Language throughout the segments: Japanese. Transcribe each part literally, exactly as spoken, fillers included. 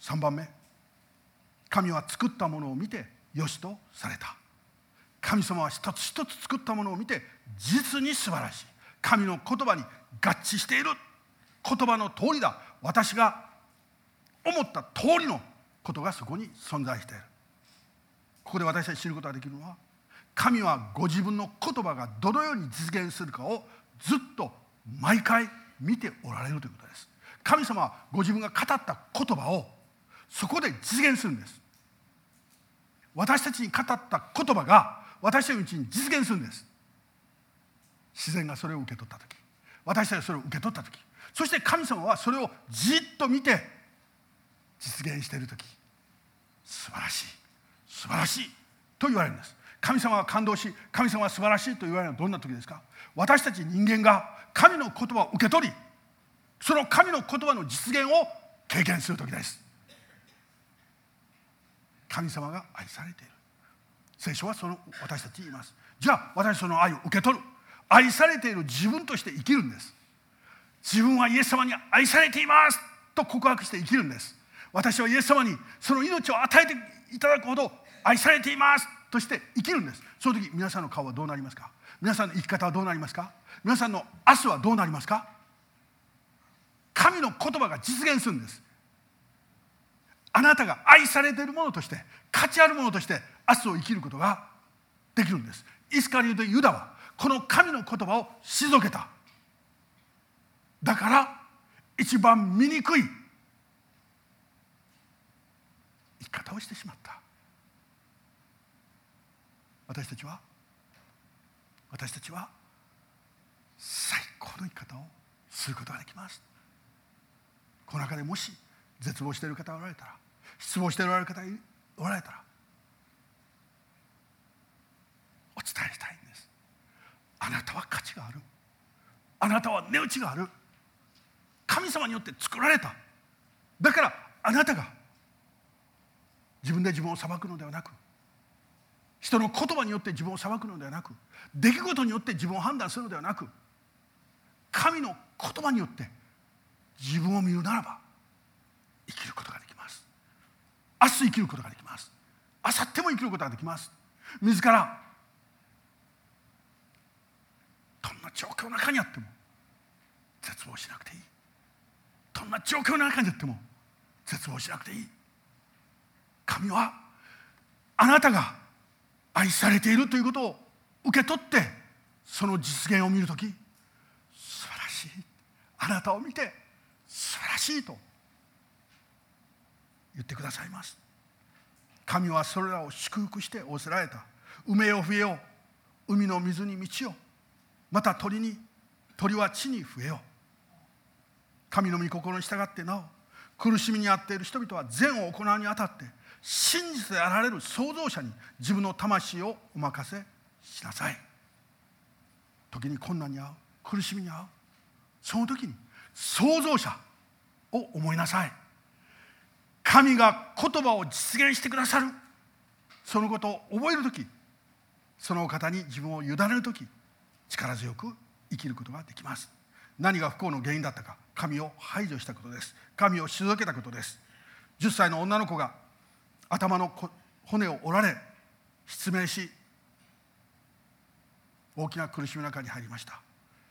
さんばんめ、神は作ったものを見てよしとされた。神様は一つ一つ作ったものを見て実に素晴らしい。神の言葉に合致している。言葉の通りだ。私が思った通りのことがそこに存在している。ここで私たち知ることができるのは、神はご自分の言葉がどのように実現するかをずっと毎回見ておられるということです。神様はご自分が語った言葉をそこで実現するんです。私たちに語った言葉が私たちのうちに実現するんです。自然がそれを受け取ったとき、私たちがそれを受け取ったとき、そして神様はそれをじっと見て実現しているとき、素晴らしい素晴らしいと言われるんです。神様は感動し、神様は素晴らしいと言われるのはどんな時ですか？私たち人間が神の言葉を受け取り、その神の言葉の実現を経験する時です。神様が愛されている。聖書はその私たちに言います。じゃあ私その愛を受け取る。愛されている自分として生きるんです。自分はイエス様に愛されていますと告白して生きるんです。私はイエス様にその命を与えていただくほど愛されていますとして生きるんです。その時皆さんの顔はどうなりますか？皆さんの生き方はどうなりますか？皆さんの明日はどうなりますか？神の言葉が実現するんです。あなたが愛されているものとして、価値あるものとして明日を生きることができるんです。イスカリオテ・ユダはこの神の言葉を退けた。だから一番醜い生き方をしてしまった。私たちは私たちは最高の生き方をすることができます。この中でもし絶望している方がおられたら、失望しておられる方がおられたら、お伝えしたいんです。あなたは価値がある。あなたは値打ちがある。神様によって作られた。だからあなたが自分で自分を裁くのではなく、人の言葉によって自分を裁くのではなく、出来事によって自分を判断するのではなく、神の言葉によって自分を見るならば生きることができます。明日生きることができます。明後日も生きることができます。自らどんな状況の中にあっても絶望しなくていい。どんな状況の中にあっても絶望しなくていい。神はあなたが愛されているということを受け取って、その実現を見るとき、素晴らしい、あなたを見て素晴らしいと言ってくださいます。神はそれらを祝福して仰せられた。埋めよ増えよ、海の水に満ちよ、また鳥に鳥は地に増えよ。神の御心に従ってなお苦しみにあっている人々は善を行うにあたって真実であられる創造者に自分の魂をお任せしなさい。時に困難に遭う、苦しみに遭う、その時に創造者を思いなさい。神が言葉を実現してくださる、そのことを覚える時、その方に自分を委ねる時、力強く生きることができます。何が不幸の原因だったか、神を排除したことです。神を退けたことです。じゅっさいの女の子が頭の骨を折られ失明し、大きな苦しみの中に入りました。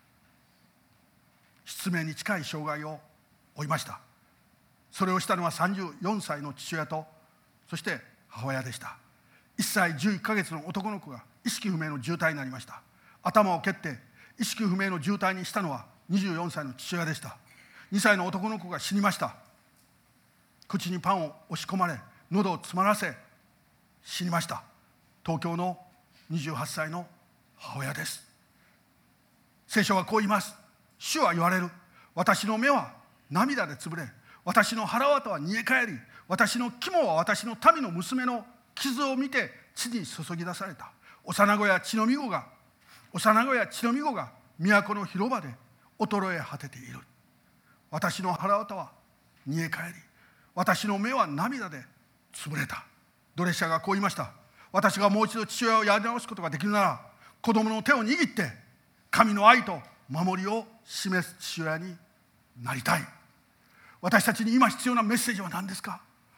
失明に近い障害を負いました。それをしたのはさんじゅうよんさいの父親と、そして母親でした。いっさいじゅういっかげつの男の子が意識不明の重体になりました。頭を蹴って意識不明の重体にしたのはにじゅうよんさいの父親でした。にさいの男の子が死にました。口にパンを押し込まれ、喉を詰まらせ死にました。東京のにじゅうはっさいの母親です。聖書はこう言います。主は言われる。私の目は涙でつぶれ、私の腹渡は煮え返り、私の肝は私の民の娘の傷を見て血に注ぎ出された。幼子や血のみ子が幼子や血のみ子が都の広場で衰え果てている。私の腹渡は煮え返り、私の目は涙で潰れた。ドレッシャーがこう言いました。私がもう一度父親をやり直すことができるなら、子供の手を握って神の愛と守りを示す父親になりたい。私たちに今必要なメッセージは何ですか？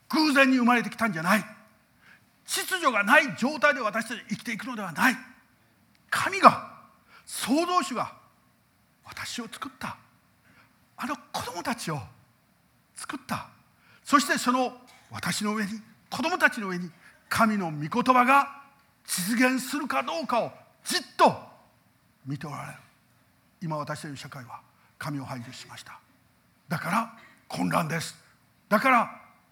偶然に生まれてきたんじゃない。秩序がない状態で私たち生きていくのではない。神が、創造主が私を作った。あの子供たちを作った。そしてその私の上に、子供たちの上に神の御言葉が実現するかどうかをじっと見ておられる。今私たちの社会は神を排除しました。だから混乱です。だから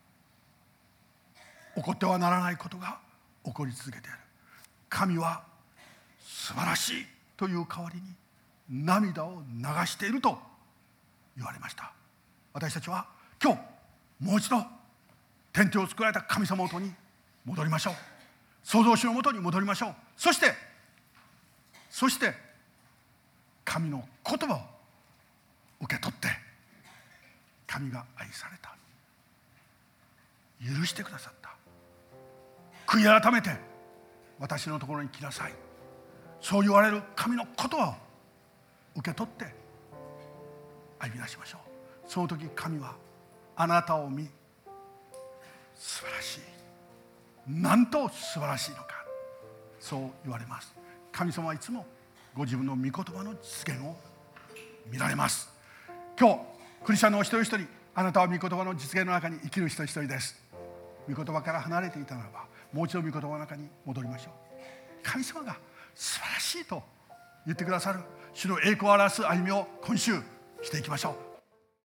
起こってはならないことが起こり続けている。神は素晴らしいという代わりに涙を流していると言われました。私たちは今日もう一度天地を作られた神様のもとに戻りましょう。創造主のもとに戻りましょう。そしてそして神の言葉を受け取って、神が愛された、許してくださった、悔い改めて私のところに来なさい、そう言われる神の言葉を受け取って歩み出しましょう。その時神はあなたを見、素晴らしい、なんと素晴らしいのか、そう言われます。神様はいつもご自分の御言葉の実現を見られます。今日クリスチャンのお一人一人、あなたは御言葉の実現の中に生きる人一人です。御言葉から離れていたならば、もう一度御言葉の中に戻りましょう。神様が素晴らしいと言ってくださる主の栄光を表す歩みを今週していきましょう。